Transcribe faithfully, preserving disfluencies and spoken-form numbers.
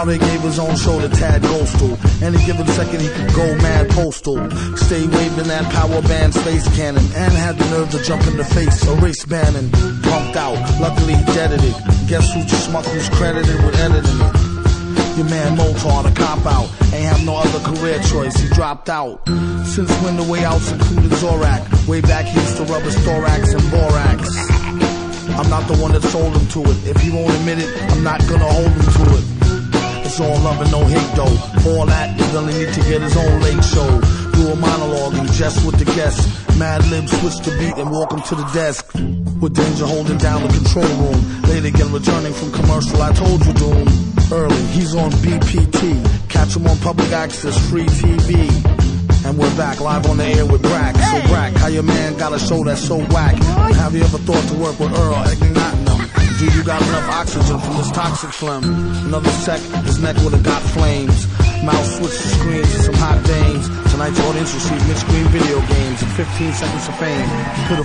How they gave his own show to Tad Ghostal. Any given second he could go mad postal. Stay waving that power band space cannon. And had the nerve to jump in the face. Erase Bannon. Pumped out. Luckily he deaded it. Guess who just smuck who's credited with editing it? Your man Motar, the cop out. Ain't have no other career choice, he dropped out. Since when the way outs included Zorak. Way back he used to rub his thorax and borax. I'm not the one that sold him to it. If he won't admit it, I'm not gonna hold him to it. It's all love and no hate though. All that, you really need to get his own late show. Do a monologue and jest with the guests. Mad Lib switch the beat and walk him to the desk. With Danger holding down the control room. Late again returning from commercial, I told you doom. Early, he's on B P T. Catch him on public access, free T V. And we're back live on the air with Brack. So Brack, how your man got a show that's so whack? Have you ever thought to work with Earl Ignatinum? Do you got enough oxygen from this toxic phlegm? Another sec, his neck would've got flames. Mouse switched the screens to some hot dames. Tonight's audience received mid-screen video games and fifteen seconds of fame. He could've